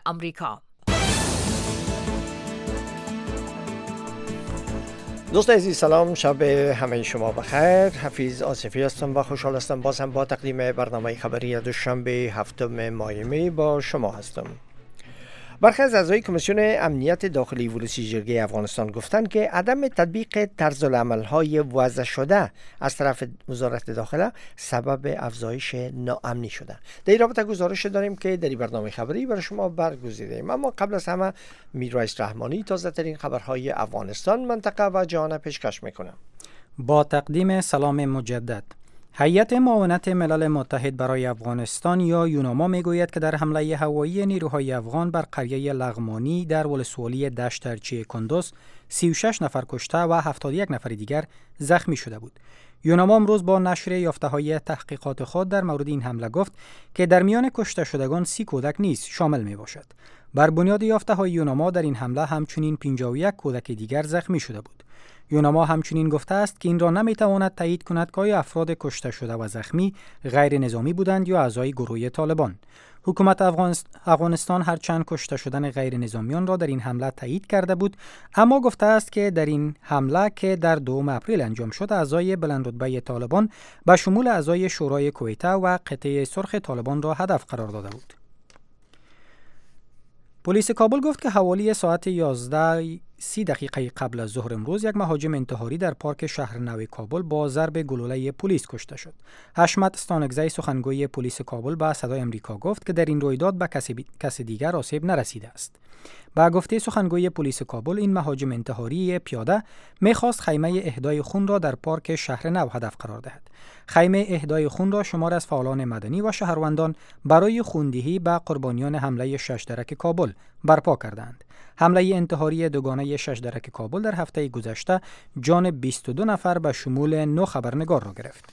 آمریکا. دوست عزیز سلام، شب همه شما بخیر. حفیظ آصفی هستم و خوشحال هستم باز هم با تقدیم برنامه خبری دوشنبه 7 ماه می با شما هستم. برخی از اعضای کمیسیون امنیت داخلی ولسی جرگه افغانستان گفتند که عدم تطبیق طرز العمل‌های وضع شده از طرف وزارت داخله سبب افزایش ناامنی شده. در این رابطه گزارش داریم که در این برنامه خبری برای شما برگزیدیم. اما قبل از همه میرواعظ رحمانی تازه ترین خبرهای افغانستان، منطقه و جهان پیشکش میکنه. با تقدیم سلام مجدد. هیئت معاونت ملل متحد برای افغانستان یا یوناما میگوید که در حمله هوایی نیروهای افغان بر قریه لغمانی در ولسوالی دشترچی کندوز 36 نفر کشته و 71 نفر دیگر زخمی شده بود. یوناما امروز با نشر یافته‌های تحقیقات خود در مورد این حمله گفت که در میان کشته شدگان 30 کودک نیز شامل می باشد. بر بنیاد یافته‌های یوناما در این حمله همچنین 51 کودک دیگر زخمی شده بود. یوناما همچنین گفته است که این را نمیتواند تایید کند که آیا افراد کشته شده و زخمی غیر نظامی بودند یا اعضای گروه طالبان. حکومت افغانستان هرچند کشته شدن غیر نظامیان را در این حمله تایید کرده بود، اما گفته است که در این حمله که در 2 اپریل انجام شد، اعضای بلندرتبه طالبان به شمول اعضای شورای کویته و قطعه سرخ طالبان را هدف قرار داده بود. پلیس کابل گفت که حوالی ساعت 11:30 قبل از ظهر امروز یک مهاجم انتحاری در پارک شهر نو کابل با ضرب گلوله پلیس کشته شد. حشمت ستانکزی سخنگوی پلیس کابل به صدای آمریکا گفت که در این رویداد به کسی دیگر آسیب نرسیده است. با گفته سخنگوی پلیس کابل، این مهاجم انتحاری پیاده می‌خواست خیمه اهدای خون را در پارک شهر نو هدف قرار دهد. خیمه اهدای خون را شمار از فعالان مدنی و شهروندان برای خوندهی به قربانیان حمله ششدرک کابل برپا کردند. حمله انتحاری دوگانه ششدرک کابل در هفته گذشته جان 22 نفر به شمول 9 خبرنگار را گرفت.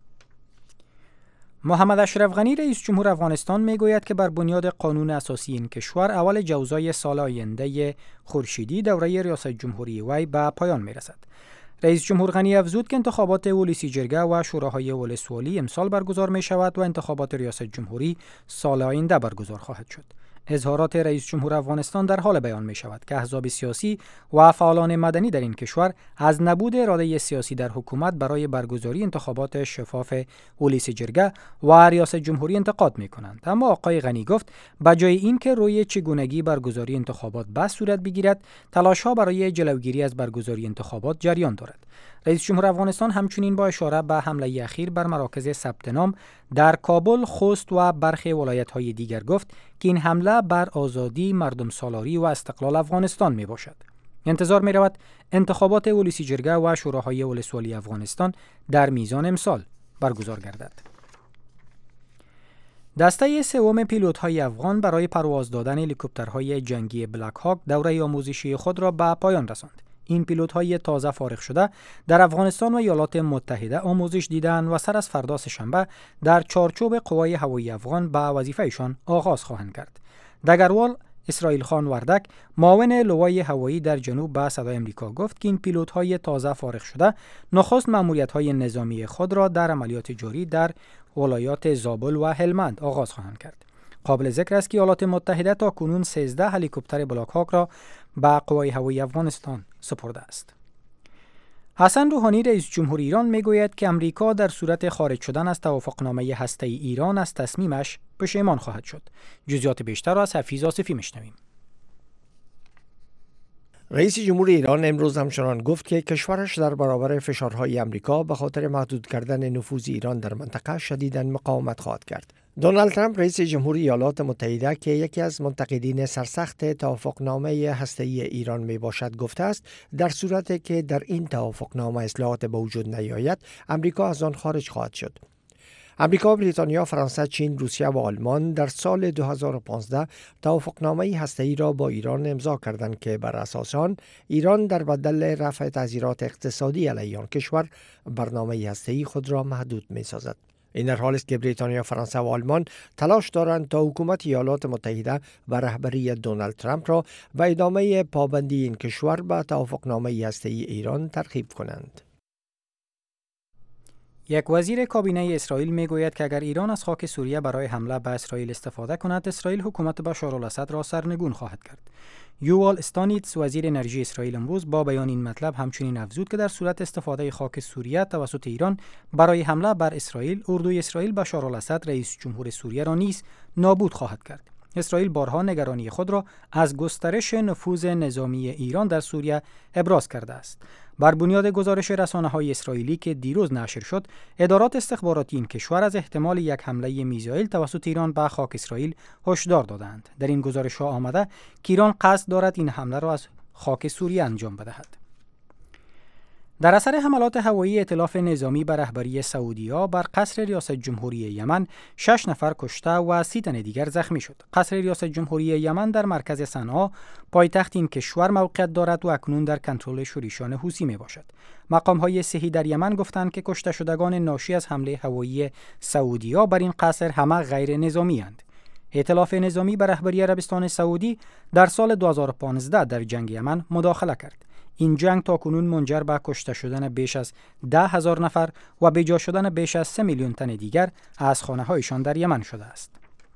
محمد اشرف غنی رئیس جمهور افغانستان میگوید که بر بنیاد قانون اساسی این کشور اول جوزای سال آینده خورشیدی دوره ریاست جمهوری وی به پایان میرسد. رئیس جمهور غنی افزود که انتخابات ولسی جرگه و شوراهای ولسوالی امسال برگزار می شود و انتخابات ریاست جمهوری سال آینده برگزار خواهد شد. اظهارات رئیس جمهور افغانستان در حال بیان می شود که احزاب سیاسی و فعالان مدنی در این کشور از نبود اراده سیاسی در حکومت برای برگزاری انتخابات شفاف ولسی جرگه و ریاست جمهوری انتقاد می کنند. اما آقای غنی گفت بجای این که روی چگونگی برگزاری انتخابات بحث صورت بگیرد، تلاش‌ها برای جلوگیری از برگزاری انتخابات جریان دارد. رئیس جمهور افغانستان همچنین با اشاره به حمله اخیر بر مراکز ثبت نام در کابل، خوست و برخی ولایت‌های دیگر گفت که این حمله بر آزادی، مردم سالاری و استقلال افغانستان می باشد. انتظار می رود انتخابات ولسی جرگه و شوراهای ولسوالی افغانستان در میزان امسال برگزار گردد. دسته سوم پیلوت‌های افغان برای پرواز دادن هلیکوپترهای جنگی بلک هاک دوره آموزشی خود را به پایان رساند. این پیلوت‌های تازه فارغ شده در افغانستان و ایالات متحده آموزش دیدند و سر از فردا سه‌شنبه در چارچوب قوای هوایی افغان به وظیفه‌شان آغاز خواهند کرد. دگروال اسرائیل خان وردک، معاون لوای هوایی در جنوب، به صدای آمریکا گفت که این پیلوت‌های تازه فارغ شده نخست مأموریت‌های نظامی خود را در عملیات جاری در ولایات زابل و هلمند آغاز خواهند کرد. قابل ذکر است که ایالات متحده تا کنون 13 هلیکوپتر بلاک هاک را به قوای هوایی افغانستان سپرده است. حسن روحانی رئیس جمهور ایران میگوید که امریکا در صورت خارج شدن از توافقنامه هسته‌ای ایران از تصمیمش پشیمان خواهد شد. جزئیات بیشتر را از حفیظ آصفی میشنویم. رئیس جمهور ایران امروز همچنان گفت که کشورش در برابر فشارهای امریکا به خاطر محدود کردن نفوذ ایران در منطقه شدیداً مقاومت خواهد کرد. دونالد ترامپ رئیس جمهور ایالات متحده که یکی از منتقدین سرسخت توافقنامه هسته‌ای ایران می باشد گفته است در صورتی که در این توافقنامه اصلاحات به وجود نیاید، امریکا از آن خارج خواهد شد. امریکا، بریتانیا، فرانسه، چین، روسیه و آلمان در سال 2015 توافقنامه هسته‌ای را با ایران امضا کردند که بر اساس آن ایران در بدل رفع تعزیرات اقتصادی علیه آن کشور برنامه هسته‌ای خود را محدود می‌سازد. این در حالی است که بریتانیا، فرانسه و آلمان تلاش دارند تا حکومت ایالات متحده و رهبری دونالد ترامپ را به ادامه پابندی این کشور به توافقنامه هسته‌ای ایران ترغیب کنند. یک وزیر کابینه اسرائیل میگوید که اگر ایران از خاک سوریه برای حمله به اسرائیل استفاده کند، اسرائیل حکومت بشارالاسد را سرنگون خواهد کرد. یووال استانیتس وزیر انرژی اسرائیل امروز با بیان این مطلب همچنین افزود که در صورت استفاده خاک سوریه توسط ایران برای حمله بر اسرائیل، اردوی اسرائیل بشارالاسد رئیس جمهور سوریه را نیز نابود خواهد کرد. اسرائیل بارها نگرانی خود را از گسترش نفوذ نظامی ایران در سوریه ابراز کرده است. بر بنیاد گزارش رسانه‌های اسرائیلی که دیروز نشر شد، ادارات استخباراتی این کشور از احتمال یک حمله میزایل توسط ایران به خاک اسرائیل هشدار دادند. در این گزارش‌ها آمده که ایران قصد دارد این حمله را از خاک سوریه انجام بدهد. در اثر حملات هوایی ائتلاف نظامی به رهبری سعودی‌ها بر قصر ریاست جمهوری یمن 6 نفر کشته و 30 تن دیگر زخمی شد. قصر ریاست جمهوری یمن در مرکز صنعا، پایتخت این کشور موقعیت دارد و اکنون در کنترل شورشیان حوثی میباشد. مقام‌های صحی در یمن گفتند که کشته شدگان ناشی از حمله هوایی سعودی‌ها بر این قصر همه غیر نظامی اند. ائتلاف نظامی به رهبری عربستان سعودی در سال 2015 در جنگ یمن مداخله کرد. این جنگ تاکنون منجر به کشته شدن بیش از 10,000 نفر و به جا شدن بیش از 3 میلیون تن دیگر از خانه‌هایشان در یمن شده است.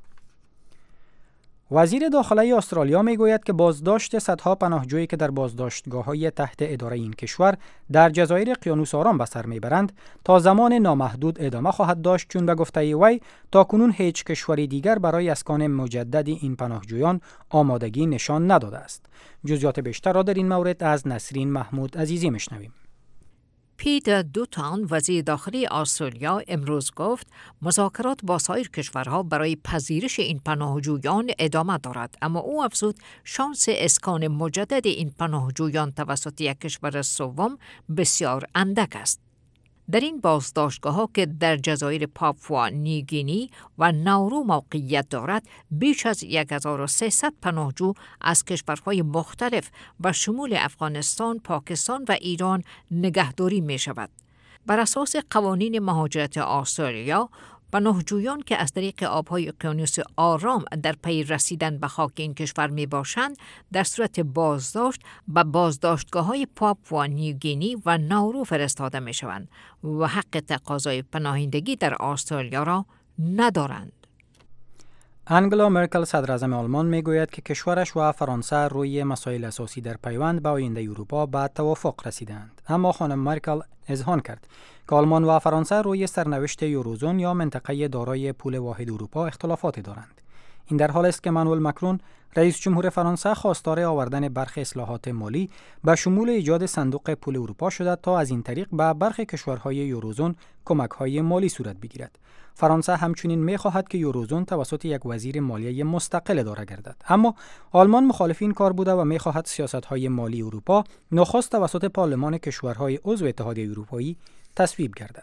وزیر داخلی استرالیا میگوید که بازداشت صدها پناهجویی که در بازداشتگاه‌های تحت اداره این کشور در جزایر اقیانوس آرام به سر میبرند تا زمان نامحدود ادامه خواهد داشت، چون به گفته وی تاکنون هیچ کشوری دیگر برای اسکان مجدد این پناهجویان آمادگی نشان نداده است. جزئیات بیشتر را در این مورد از نسرین محمود عزیزی میشنویم. پیتر دوتان وزیر داخلی استرالیا امروز گفت مذاکرات با سایر کشورها برای پذیرش این پناهجویان ادامه دارد، اما او افزود شانس اسکان مجدد این پناهجویان توسط یک کشور سوم بسیار اندک است. در این بازداشتگاه‌ها که در جزایر پاپوا نیوگینی و نورو موقعیت دارد، بیش از 1300 پناهجو از کشورهای مختلف و شمول افغانستان، پاکستان و ایران نگهداری می شود. بر اساس قوانین مهاجرت استرالیا، پناهجویان که از طریق آبهای اقیانوس آرام در پی رسیدن به خاک این کشور می باشند، در صورت بازداشت به بازداشتگاه‌های پاپوا نیوگینی و نورو فرستاده می شوند و حق تقاضای پناهندگی در استرالیا را ندارند. انگلا مرکل صدراعظم آلمان میگوید که کشورش و فرانسه روی مسائل اساسی در پیوند به آینده اروپا به توافق رسیدند. اما خانم مرکل اذعان کرد که آلمان و فرانسه روی سرنوشت یوروزون یا منطقه دارای پول واحد اروپا اختلافات دارند. این در حالی است که مانوئل ماکرون رئیس جمهور فرانسه خواستار آوردن برخی اصلاحات مالی به شمول ایجاد صندوق پول اروپا شده تا از این طریق به برخی کشورهای یوروزون کمک‌های مالی صورت بگیرد. فرانسه همچنین می‌خواهد که یوروزون توسط یک وزیر مالیه مستقل اداره گردد، اما آلمان مخالف این کار بوده و می‌خواهد سیاست‌های مالی اروپا نخست توسط پارلمان کشورهای عضو اتحادیه اروپایی تصویب گردد.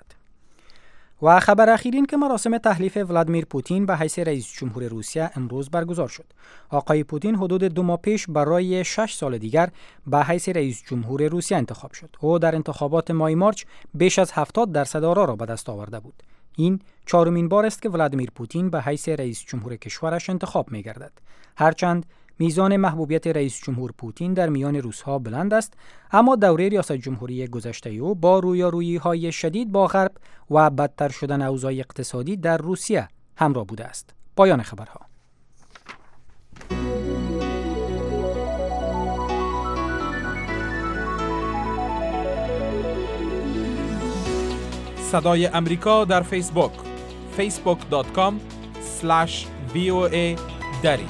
و خبر اخیر این که مراسم تحلیف ولادیمیر پوتین به حیث رئیس جمهور روسیه امروز برگزار شد. آقای پوتین حدود 2 ماه پیش برای 6 سال دیگر به حیث رئیس جمهور روسیه انتخاب شد. او در انتخابات ماه مارچ بیش از 70% آرا را به دست آورده بود. این 4مین بار است که ولادیمیر پوتین به حیث رئیس جمهور کشورش انتخاب می‌گردد. هرچند میزان محبوبیت رئیس جمهور پوتین در میان روس‌ها بلند است، اما دوره ریاست جمهوری گذشته او با رویارویی‌های شدید با غرب و بدتر شدن اوضاع اقتصادی در روسیه همراه بوده است. پایان خبرها. صدای امریکا در فیسبوک facebook.com/voa dari.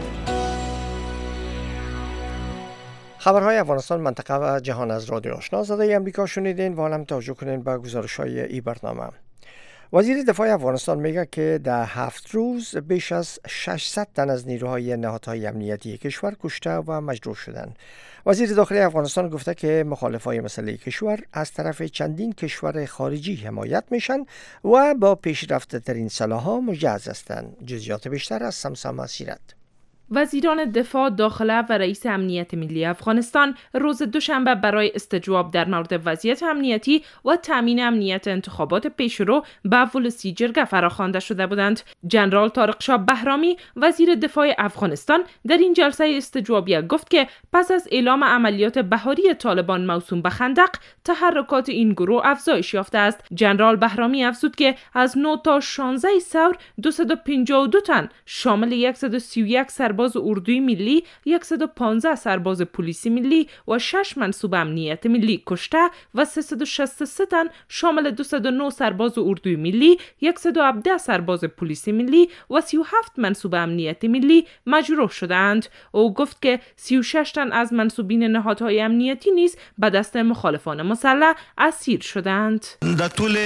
خبرهای افغانستان، منطقه و جهان از رادیو آشنا صدای امریکا شنیدین و حالا توجه کنین به گزارش‌های این برنامه. وزیر دفاع افغانستان میگه که در 7 روز بیش از 600 تن از نیروهای نهادهای امنیتی کشور کشته و مجروح شدند. وزیر داخلی افغانستان گفته که مخالفای مسئله کشور از طرف چندین کشور خارجی حمایت میشن و با پیشرفته ترین سلاح‌ها مجهز هستند. جزئیات بیشتر از سمسام سیرت. وزیران دفاع، داخله و رئیس امنیت ملی افغانستان روز دوشنبه برای استجواب در مورد وضعیت امنیتی و تامین امنیت انتخابات پیشرو به ولسی جرگه فراخوانده شده بودند. جنرال طارق شاه بهرامی وزیر دفاع افغانستان در این جلسه استجوابیه گفت که پس از اعلام عملیات بهاری طالبان موسوم به خندق، تحرکات این گروه افزایش یافته است. جنرال بهرامی افزود که از 9 تا 16 ثور 252 تن شامل 131 سرباز اردوی ملی، 115 سرباز پلیس ملی و 6 منصوب امنیت ملی کشته و 363 تن شامل 209 سرباز اردوی ملی، 117 سرباز پلیس ملی و 37 منصوب امنیت ملی مجروح شدند. او گفت که 36 تن از منصوبین نهادهای امنیتی نیز به دست مخالفان مسلح اسیر شدند. در طول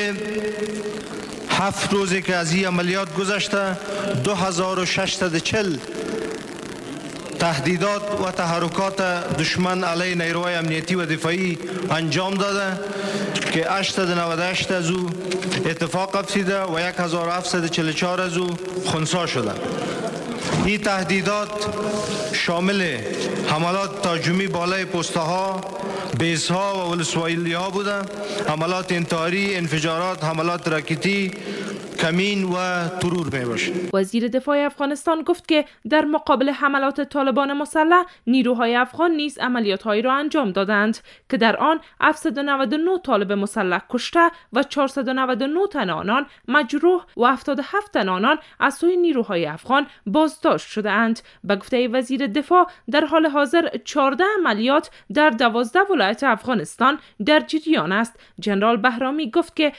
7 روزی که از این عملیات گذشته 2640 تهدیدات و تحرکات دشمن علیه نیروهای امنیتی و دفاعی انجام داده که 898 از او اتفاق افتیده و 1744 از او خنثی شده. این تهدیدات شامل حملات تهاجمی بالای پست‌ها، بیس‌ها و ولسوالی‌ها بوده، حملات انتحاری، انفجارات، حملات راکتی، کمین و ترور می باشه. وزیر دفاع افغانستان گفت که در مقابل حملات طالبان مسلح، نیروهای افغان نیز عملیات‌هایی را انجام دادند که در آن 799 طالب مسلح کشته و 499 تن آنان مجروح و 77 تن آنان از سوی نیروهای افغان بازداشت شده‌اند. به گفته وزیر دفاع، در حال حاضر 14 عملیات در 12 ولایت افغانستان در جریان است. جنرال بهرامی گفت که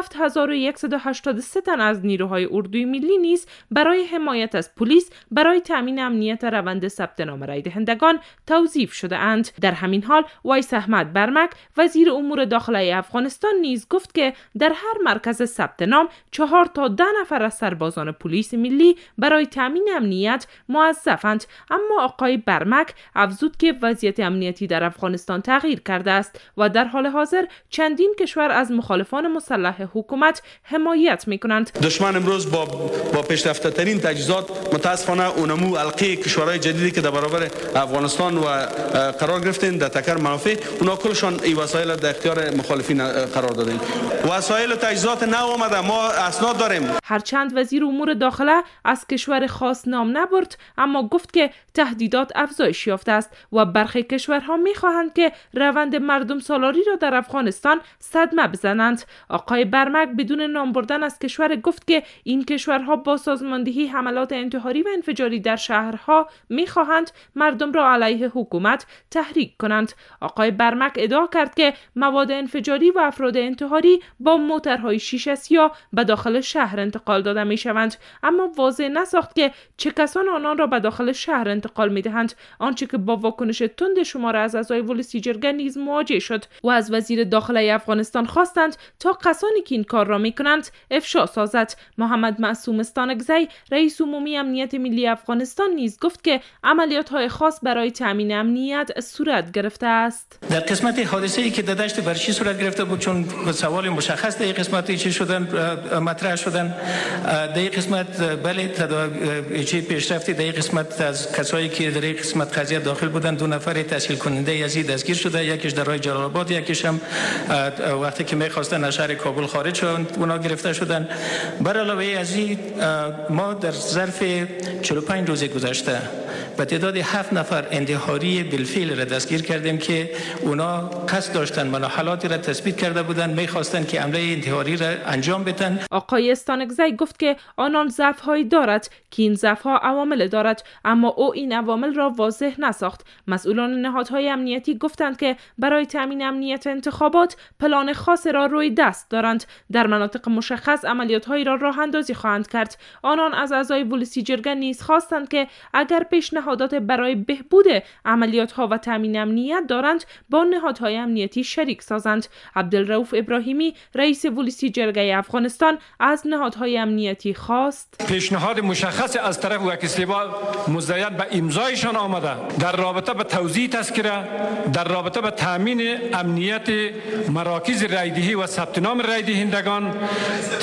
7183 تن از نیروهای اردوی ملی نیز برای حمایت از پلیس برای تامین امنیت روند ثبت نام رای دهندگان توظیف شده اند. در همین حال ویس احمد برمک وزیر امور داخلی افغانستان نیز گفت که در هر مرکز ثبت نام 4 تا 10 نفر از سربازان پلیس ملی برای تامین امنیت موظفند. اما آقای برمک افزود که وضعیت امنیتی در افغانستان تغییر کرده است و در حال حاضر چندین کشور از مخالفان مسلح حکومت حمایت می‌کنند. دشمن امروز با پیشرفته ترین تجهیزات متاسفانه اونمو حلقه کشورهای جدیدی که در برابر افغانستان و قرار گرفتن در تکر منافع، اونا کلشان این وسایل در اختیار مخالفین قرار دادن. وسایل و تجهیزات نو آمده، ما اسناد داریم. هرچند وزیر امور داخله از کشور خاص نام نبرد، اما گفت که تهدیدات افزایش یافته است و برخی کشورها می‌خواهند که روند مردم سالاری را در افغانستان صدمه بزنند. آقای برمک بدون نام بردن از کشور گفت که این کشورها با سازماندهی حملات انتحاری و انفجاری در شهرها می‌خواهند مردم را علیه حکومت تحریک کنند. آقای برمک ادعا کرد که مواد انفجاری و افراد انتحاری با موترهای شیشه سیاه به داخل شهر انتقال داده می‌شوند، اما واضح نساخت که چه کسان آنان را به داخل شهر انتقال می‌دهند، آنچه که با واکنش تند شمار از اعضای ولسی جرگه نیز مواجه شد و از وزیر داخلی افغانستان خواستند تا کسانی که این کار را می‌کنند افشا سازد. محمد معصوم استانکزی رئیس عمومی امنیت ملی افغانستان نیز گفت که عملیات‌های خاص برای تامین امنیت صورت گرفته است. در قسمت حادثه‌ای که در دشت برشی صورت گرفته بود، چون سوال مشخص در قسمتی چه شدن مطرح شدن، در این قسمت بله چه پیشرفتی در این قسمت از کسایی که در این قسمت قضیه داخل بودند 2 نفر تسهیل کننده از این دستگیر شده، یکیش در راه جلال آباد، یکیش هم وقتی که می‌خواستن از شهر کابل خارج شدن اونا گرفته شدن. بر علاوه از این ما در ظرف 45 روز گذشته به تعداد 7 نفر انتحاری بالفعل را دستگیر کردیم که اونا قصد داشتن مناحلاتی را تثبیت کرده بودند، می‌خواستند که حمله انتحاری را انجام بدن. آقای استانکزی گفت که آنان ضعف‌هایی دارد که این ضعف‌ها عوامل دارد، اما او این عوامل را واضح نساخت. مسئولان نهادهای امنیتی گفتند که برای تامین امنیت انتخابات پلان خاص را روی دست دارند. در مناطق مشخص عملیات‌هایی را راه اندازی خواهند کرد. آنان از اعضای ولسی جرگه نیز خواستند که اگر پیشنهادات برای بهبود عملیات‌ها و تامین امنیت دارند با نهادهای امنیتی شریک سازند. عبدالرؤوف ابراهیمی رئیس ولسی جرگه افغانستان از نهادهای امنیتی خواست پیشنهاد مشخص از طرف وکیل صاحب مزید به امضایشان آمده در رابطه به توزیع تذکره، در رابطه به تامین امنیت مراکز رایدهی و ثبت نام رای دهندگان،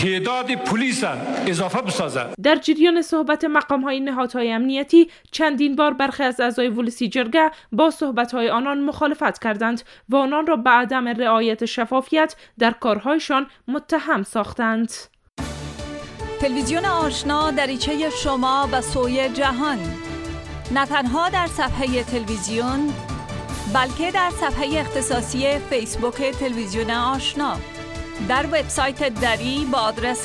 تعداد پلیس اضافه بسازد. در جریان صحبت مقام‌های نهادهای امنیتی چندین این بار برخی از اعضای ولسی جرگه با صحبت‌های آنان مخالفت کردند و آنان را به عدم رعایت شفافیت در کارهایشان متهم ساختند. تلویزیون آشنا دریچه شما به سوی جهان، نه تنها در صفحه تلویزیون بلکه در صفحه اختصاصی فیسبوک تلویزیون آشنا، در وبسایت دری با آدرس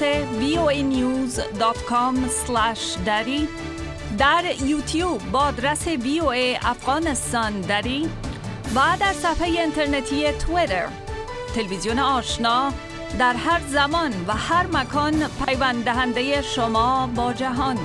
voanews.com/dari، در یوتیوب با آدرس VOA افغانستان دری و در صفحه اینترنتی توییتر. تلویزیون آشنا در هر زمان و هر مکان پیوند دهنده شما با جهان.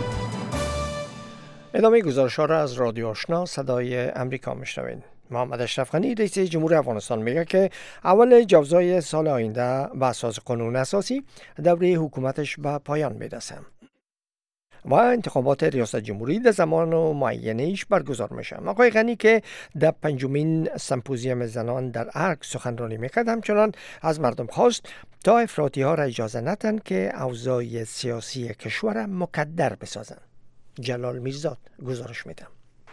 ادامه گزارش‌ها را از رادیو آشنا صدای امریکا میشنوید. محمد اشرف غنی رئیس جمهور افغانستان میگه که اول جوزای سال آینده به اساس قانون اساسی دوره حکومتش به پایان میرسه و انتخابات ریاست جمهوری در زمان و معینه‌اش برگزار میشه. آقای غنی که در 5مین سمپوزیوم زنان در ارگ سخنرانی میکرد، همچنان از مردم خواست تا افراطی ها را اجازه ندن که اوضاع سیاسی کشور مکدر بسازن. جلال میرزاد گزارش میده.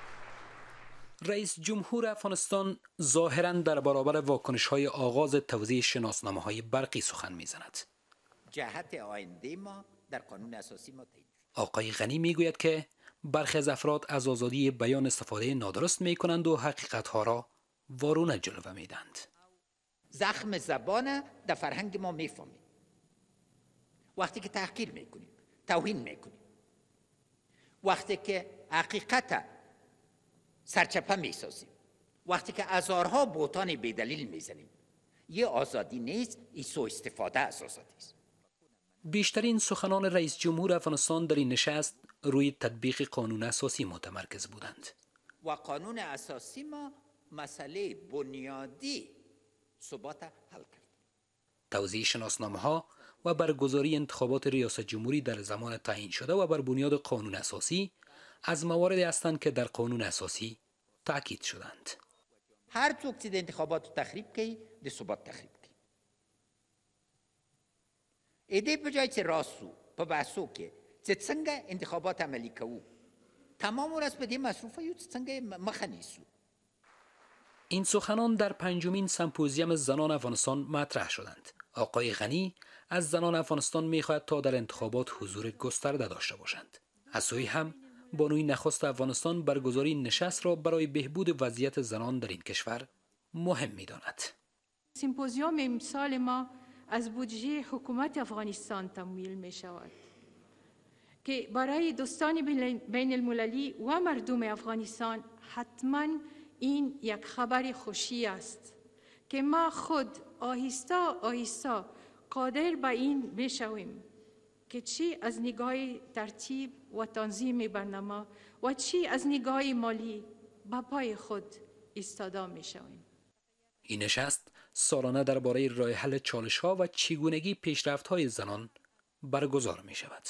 رئیس جمهور افغانستان ظاهراً در برابر واکنش‌های آغاز توزیع شناسنامه‌های برقی سخن می‌زند. جهت آینده ما در قانون اساسی ما تعیین. آقای غنی میگوید که برخی از افراد از آزادی بیان استفاده نادرست می‌کنند و حقیقت‌ها را وارونه جلوه می‌دهند. زخم زبان در فرهنگ ما می‌فهمیم. وقتی که تحقیر می‌کنیم، توهین می‌کنیم، وقتی که حقیقت سرچپه می‌سازیم، وقتی که هزارها بهتان بی‌دلیل می‌زنیم، یه آزادی نیست، این سوء استفاده از آزادی است. بیشترین سخنان رئیس جمهور افغانستان در این نشست روی تطبیق قانون اساسی متمرکز بودند. و قانون اساسی ما مسئله بنیادی ثبات حل کرد. توزیع شناسنامه‌ها و برگزاری انتخابات ریاست جمهوری در زمان تعیین شده و بر بنیاد قانون اساسی از مواردی هستند که در قانون اساسی تاکید شدند. هر څوک چې د انتخاباتو تخریب کوي د ثبات تخریب کوي. ایده په جای چې راسو په بحثو کې چې څنګه انتخابات عملی کوو، تمام ورځ په دې مصروفه یو چې څنګه مخه نیسو. این سخنان در 5مین سمپوزیوم زنان افغانستان مطرح شدند. آقای غنی از زنان افغانستان می‌خواهد تا در انتخابات حضور گسترده داشته باشند. از سوی هم بانوی نخست افغانستان برگزاری نشست را برای بهبود وضعیت زنان در این کشور مهم می‌داند. سمپوزیوم امسال ما از بودجه حکومت افغانستان تمویل می‌شود که برای دوستان بین المللی و مردم افغانستان حتما این یک خبر خوشی است که ما خود آهسته آهسته قادر به این بشویم که چی از نگاه ترتیب و تنظیم برنامه و چی از نگاه مالی به پای خود ایستاده می‌شویم. این نشست سالانه درباره راه حل چالش‌ها و چگونگی پیشرفت‌های زنان برگزار می‌شود.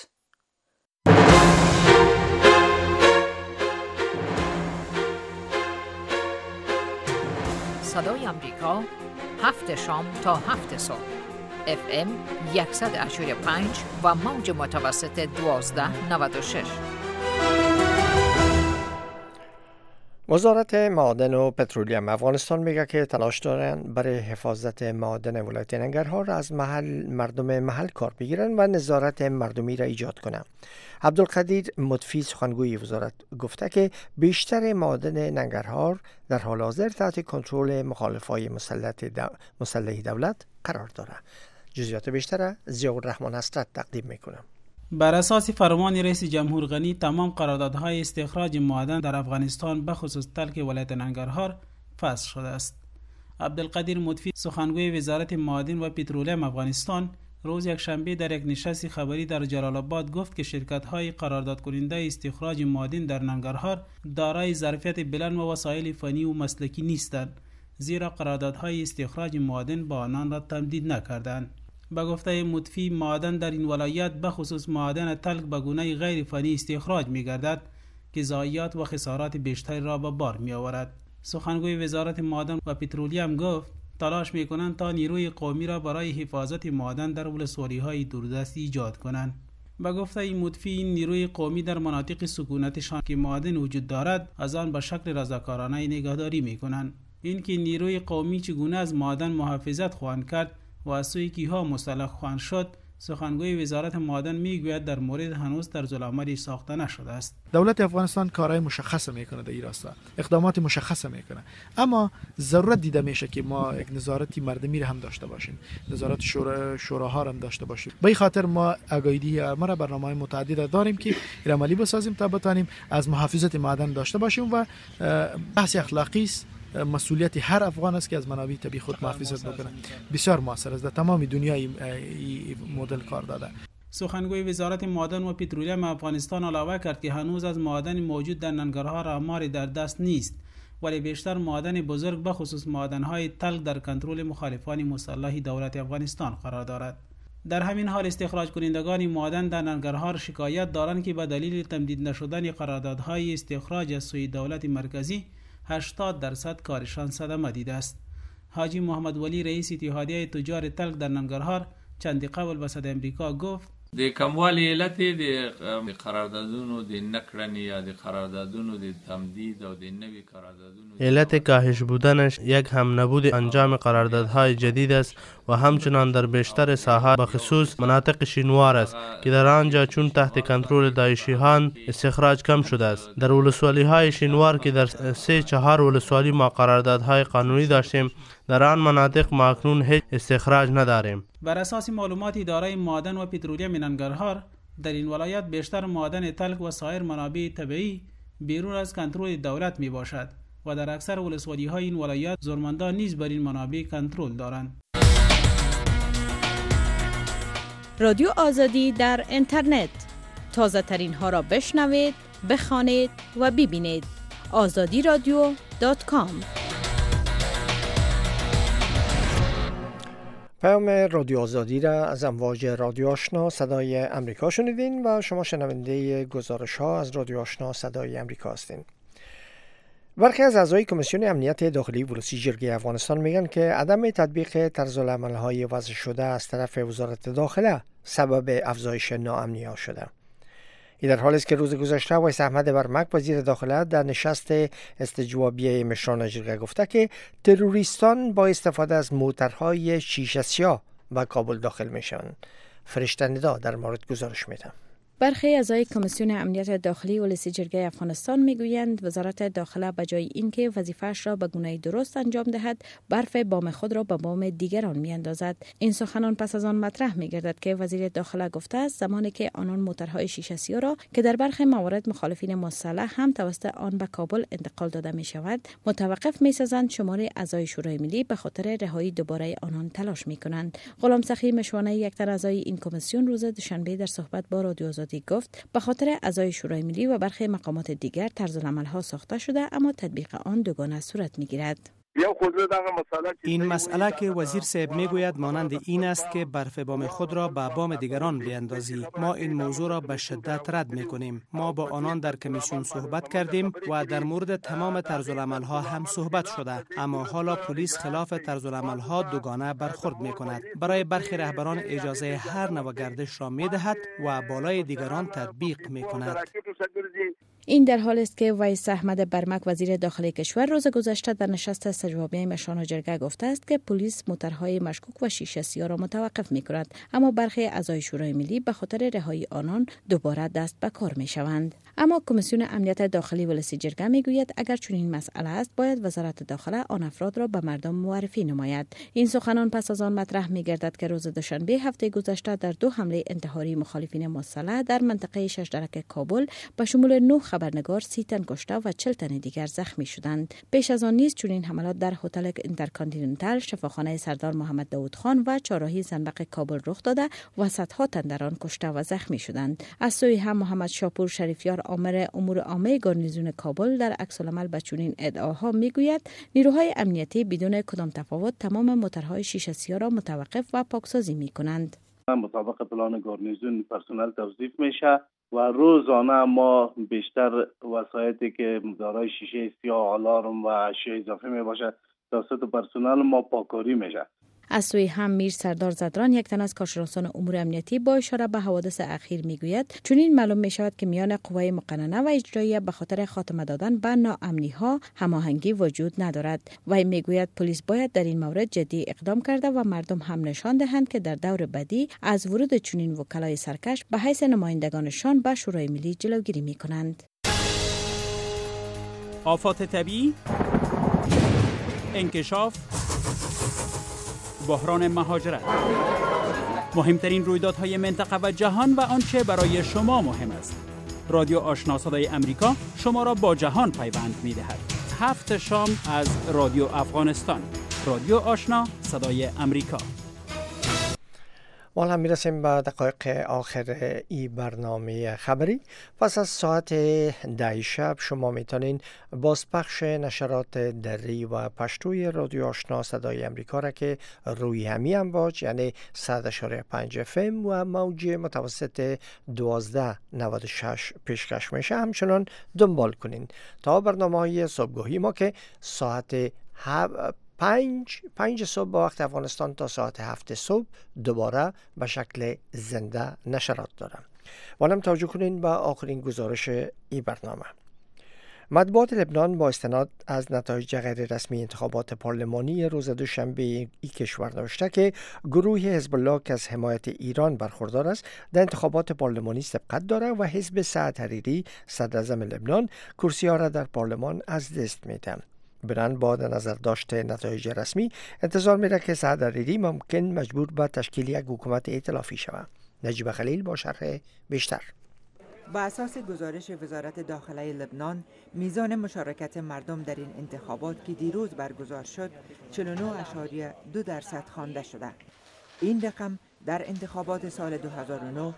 صدای آمریکا 7 شام تا 7 صبح FM 100.5 و موج متوسط 1296. وزارت معادن و پترولیم افغانستان میگه که تلاش دارن برای حفاظت معادن ولایت ننگرهار از مردم محل کار بگیرن و نظارت مردمی را ایجاد کنن. عبدالقدیر مطفی سخنگوی وزارت گفته که بیشتر معادن ننگرهار در حال حاضر تحت کنترل مخالفای مسلح دولت قرار داره. جزئیات بیشتر ضیاءالرحمن حسرت تقدیم میکنم. بر اساس فرمان رئیس جمهور غنی تمام قراردادهای استخراج معادن در افغانستان به خصوص تلک ولایت ننگرهار فسخ شده است. عبدالقدیر مطفی سخنگوی وزارت معادن و پترولیم افغانستان روز یکشنبه در یک نشست خبری در جلال آباد گفت که شرکت‌های قرارداد کننده استخراج معادن در ننگرهار دارای ظرفیت بلند و وسایل فنی و مسلکی نیستند، زیرا قراردادهای استخراج معادن با آنان را تمدید نکردند. به گفته مطفی معادن در این ولایت به خصوص معادن تلک به گونه غیر فنی استخراج می‌گردد که ضایعات و خسارات بیشتری را به بار می‌آورد. سخنگوی وزارت معادن و پترولیم گفت تلاش می‌کنند تا نیروی قومی را برای حفاظت معادن در ولسوالی‌های دوردست ایجاد کنند. به گفته این مدفی، این نیروی قومی در مناطق سکونتشان که معادن وجود دارد از آن به شکل رضاکارانه نگهداری میکنند. این که نیروی قومی چگونه از معادن محافظت خواهند کرد و از سوی کیها مسلح خواهند شد، سخنگوی وزارت معادن میگوید در مورد هنوز طرزالعملی ساخته نشده است. دولت افغانستان کارهای مشخص میکنه در این راستا، اقدامات مشخص میکنه، اما ضرورت دیده میشه که ما یک نظارتی مردمی را هم داشته باشیم، نظارت شوراها را هم داشته باشیم. به این خاطر ما آگاهی ما را برنامه‌های متعدد داریم که عملی بسازیم تا بتانیم از محافظت معادن داشته باشیم و بحث اخلاقی است. مسئولیت هر افغان است که از منابع طبیعی خود محافظت بکنه. بسیار موثر است، در تمام دنیای مدل کار داده. سخنگوی وزارت معادن و پترولیم افغانستان علاوه کرد که هنوز از معادن موجود در ننگرهار آماری در دست نیست، ولی بیشتر معادن بزرگ به خصوص معادن‌های تلخ در کنترل مخالفان مسلح دولت افغانستان قرار دارد. در همین حال استخراج کنندگان معادن در ننگرهار شکایت دارند که به دلیل تمدید نشدن قراردادهای استخراج از سوی دولت مرکزی 80% کارشان صدمه دیده است. حاجی محمد ولی رئیس اتحادیه تجار تلخ در ننگرهار چندی قبل به صدای امریکا گفت د کموالی علت د قراردادونو د نکړنې یا د قراردادونو د تمدید او د نوی قراردادونو علت کاهش بودنش یک هم نبود انجام قراردادهای جدید است و همچنان در بیشتر ساحات به خصوص مناطق شینوار است که در آنجا چون تحت کنترل داعشیان استخراج کم شده است. در ولسوالی های شینوار که در 3-4 ولسوالی ما قراردادهای قانونی داشتیم، در آن مناطق ما اکنون هیچ استخراج نداریم. بر اساس معلومات اداره معادن و پترولیم ننگرهار، در این ولایت بیشتر معادن تلخ و سایر منابع طبیعی بیرون از کنترل دولت می باشد و در اکثر ولسوالی های این ولایت زورمندان نیز بر این منابع کنترل دارند. رادیو آزادی در اینترنت، تازه ترین ها را بشنوید، بخوانید و ببینید. azadiradio.com. پیام رادیو آزادی را از امواج رادیو آشنا صدای امریکا شنیدین و شما شنونده گزارش ها از رادیو آشنا صدای امریکا هستین. برخی از اعضای کمیسیون امنیت داخلی ولسی جرگه افغانستان میگن که عدم تطبیق طرزالعمل‌های وضع شده از طرف وزارت داخله سبب افزایش ناامنی ها شده. این در حالی است که روز گذشته ویس احمد برمک وزیر داخله در نشست استجوابی مشران جرگه گفته که تروریستان با استفاده از موترهای شیشه سیاه به کابل داخل میشوند. فرشته ندا در مورد گزارش میده. برخی اعضای کمیسیون امنیت داخلی ولسی جرگه افغانستان میگویند وزارت داخله به جای اینکه وظیفه‌اش را به گونه درست انجام دهد، برف بام خود را به بام دیگران میاندازد. این سخنان پس از آن مطرح میگردد که وزیر داخله گفته است زمانی که آنان موترهای شیشه سیاه را که در برخی موارد مخالفین مسلح هم توسط آن به کابل انتقال داده می شود متوقف می‌سازند، شمار اعضای شورای ملی به خاطر رهایی دوباره آنان تلاش می‌کنند. غلام سخی مشوانه یک تن اعضای این کمیسیون روز دوشنبه در صحبت با رادیو آزادی گفت به خاطر اعضای شورای ملی و برخی مقامات دیگر طرزالعمل‌ها ساخته شده اما تطبیق آن دوگانه صورت می‌گیرد. این مسئله که وزیر صاحب میگوید مانند این است که برف بام خود را به بام دیگران بیاندازی. ما این موضوع را به شدت رد میکنیم. ما با آنان در کمیسیون صحبت کردیم و در مورد تمام طرزالعمل‌ها هم صحبت شده، اما حالا پلیس خلاف طرزالعمل‌ها دوگانه برخورد میکند. برای برخی رهبران اجازه هر نوع گردش را میدهد و بالای دیگران تطبیق میکند. این در حالی است که ویس احمد برمک وزیر داخلی کشور روز گذشته در نشست استجوابی مشران جرگه گفته است که پلیس موترهای مشکوک و شیشه سیاه را متوقف می‌کند، اما برخی اعضای شورای ملی به خاطر رهایی آنان دوباره دست به کار می‌شوند. اما کمیسیون امنیت داخلی ولسی جرگه میگوید اگر چنین مسئله است باید وزارت داخله آن افراد را به مردم معرفی نماید. این سخنان پس از آن مطرح می‌گردد که روز دوشنبه هفته گذشته در 2 حمله انتحاری مخالفین مسلح در منطقه ششدرک کابل به شمول 9 خبرنگار 30 تن کشته و 40 تن دیگر زخمی شدند. پیش از آن نیز چنین حملات در هتل اینترکانتیننتال، شفاخانه سردار محمد داود خان و چهارراهی زنبق کابل رخ داده و صدها تن در آن کشته و زخمی شدند. از سوی هم محمد شاپور شریفیار آمر امور عامه گارنیزون کابل در عکس‌العمل به چنین ادعاها میگوید نیروهای امنیتی بدون کدام تفاوت تمام موترهای شیشه سیاه را متوقف و پاکسازی میکنند. مطابق پلان گارنیزون پرسنل توظیف میشه و روزانه ما بیشتر وسایلی که دارای شیشه سیاه، آلارم و اشیاء اضافه می باشه توسط پرسنل ما پاکاری میشه. از سوی هم میر سردار زدران یک تن از کارشناسان امور امنیتی با اشاره به حوادث اخیر میگوید چنین معلوم می شود که میان قوای مقننه و اجراییه به خاطر خاتمه دادن به ناامنی ها هماهنگی وجود ندارد. وی میگوید پلیس باید در این مورد جدی اقدام کرده و مردم هم نشان دهند که در دور بعدی از ورود چنین وکلای سرکش به حیث نمایندگانشان به شورای ملی جلوگیری می کنند. آفات طبیعی، انکشاف، بحران مهاجرت، مهمترین رویدادهای منطقه و جهان و آنچه برای شما مهم است. رادیو آشنا صدای امریکا شما را با جهان پیوند می دهد. 7 شام از رادیو افغانستان. رادیو آشنا صدای امریکا. ما هم میرسیم به دقایق آخر ای برنامه خبری. پس از ساعت 10 شب شما میتونین بازپخش نشرات دری و پشتوی رادیو آشنا صدای امریکا را که روی همی امواج یعنی 100.5 FM و موج متوسط 1296 پیشکش میشه همچنان دنبال کنین تا برنامه های صبحگاهی ما که ساعت 5 صبح با وقت افغانستان تا ساعت 7 صبح دوباره به شکل زنده نشرات دارم. وانم توجه کنین به آخرین گزارش این برنامه. مطبوعات لبنان با استناد از نتایج غیر رسمی انتخابات پارلمانی روز دوشنبه این کشور نوشته که گروه حزب الله که از حمایت ایران برخوردار است در انتخابات پارلمانی سبقت دارد و حزب سعد حریری صدر اعظم لبنان کرسی ها را در پارلمان از دست میده. بنان با نظر داشته نتایج رسمی انتظار میره که سعد حریری ممکن مجبور به تشکیل یک حکومت ائتلافی شود. نجیب خلیل با شرح بیشتر. با اساس گزارش وزارت داخله لبنان، میزان مشارکت مردم در این انتخابات که دیروز برگزار شد 49.2% خوانده شده. این رقم در انتخابات سال 2009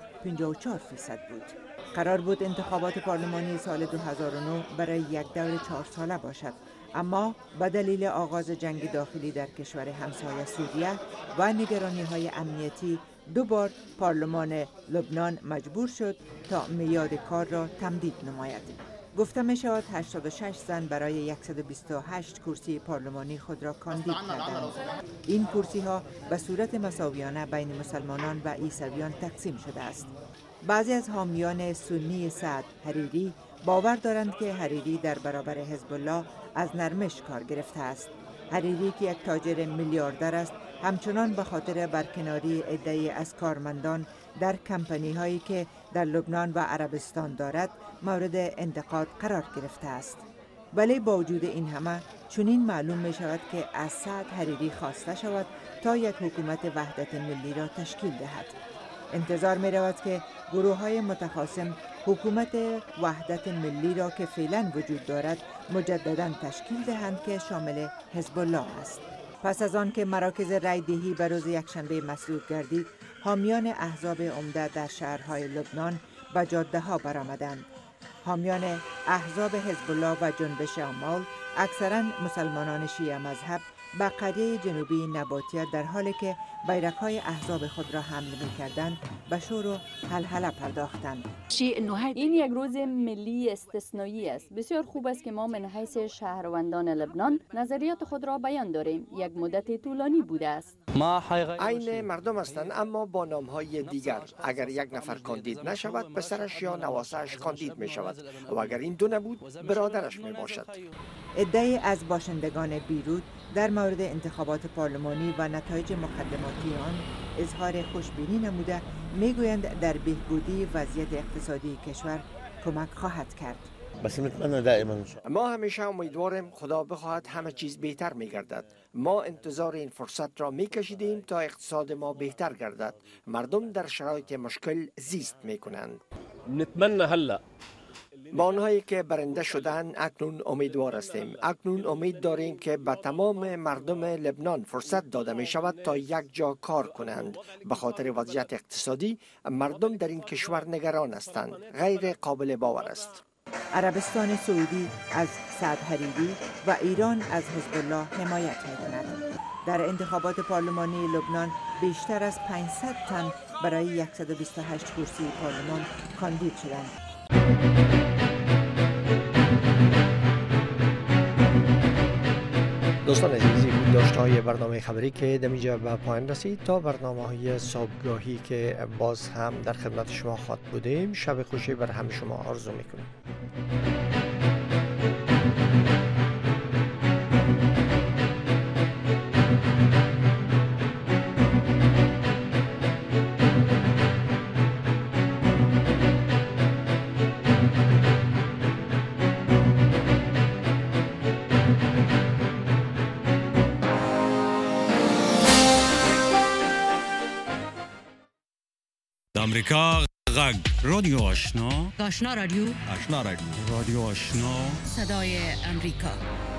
54% بود. قرار بود انتخابات پارلمانی سال 2009 برای یک دور 4 ساله باشد، اما به دلیل آغاز جنگ داخلی در کشور همسایه سوریه و نگرانی‌های امنیتی 2 بار پارلمان لبنان مجبور شد تا میعاد کار را تمدید نماید. گفته می شود 86 زن برای 128 کرسی پارلمانی خود را کاندید کردند. این کرسی ها به صورت مساویانه بین مسلمانان و عیسویان تقسیم شده است. بعضی از حامیان سنی سعد حریری باور دارند که حریری در برابر حزب الله از نرمش کار گرفته است. حریری که یک تاجر میلیاردر است، همچنان به خاطر برکناری عده‌ای از کارمندان در کمپانی هایی که در لبنان و عربستان دارد مورد انتقاد قرار گرفته است. ولی با وجود این همه چنین معلوم می شود که از سعد حریری خواسته شود تا یک حکومت وحدت ملی را تشکیل دهد. انتظار می رود که گروه های متخاصم حکومت وحدت ملی را که فعلا وجود دارد مجددا تشکیل دهند که شامل حزب الله است. پس از آن که مراکز رای دهی به روز یکشنبه مسدود گردید، حامیان احزاب عمده در شهرهای لبنان به جاده ها برآمدند. حامیان احزاب حزب الله و جنبش آمال، اکثرا مسلمانان شیعه مذهب، به قریه جنوبی نباتیه در حالی که بیرق‌های احزاب خود را حمل می‌کردند به شور و هلهله پرداختند. این یک روز ملی استثنایی است. بسیار خوب است که ما من حیث شهروندان لبنان نظریات خود را بیان داریم. یک مدت طولانی بوده است. عین مردم هستند اما با نام‌های دیگر. اگر یک نفر کاندید نشود پسرش یا نواسه‌اش کاندید می‌شود و اگر این دو نبود برادرش میباشد. عده‌ای از باشندگان بیروت در مورد انتخابات پارلمانی و نتایج مقدماتی آن اظهار خوشبینی نموده میگویند در بهبودی وضعیت اقتصادی کشور کمک خواهد کرد. ما همیشه امیدواریم خدا بخواهد همه چیز بهتر میگردد. ما انتظار این فرصت را میکشیدیم تا اقتصاد ما بهتر گردد. مردم در شرایط مشکل زیست میکنند. نتمنى هلا با آنهایی که برنده شدن اکنون امیدوار هستیم. اکنون امید داریم که به تمام مردم لبنان فرصت داده می شود تا یک جا کار کنند. به خاطر وضعیت اقتصادی مردم در این کشور نگران هستند. غیر قابل باور است. عربستان سعودی از سعد حریری و ایران از حزب الله حمایت می‌کند. در انتخابات پارلمانی لبنان بیشتر از 500 تن برای 128 کرسی پارلمان کاندید شدند. دوستان عزیزی بود داشتهای برنامه خبری که دمیجا به پایان رسید. تا برنامه های صبحگاهی که باز هم در خدمت شما خواهد بودیم، شب خوشی بر همه شما آرزو میکنیم. امریکا غږ رادیو آشنا رادیو رادیو آشنا صدای امریکا.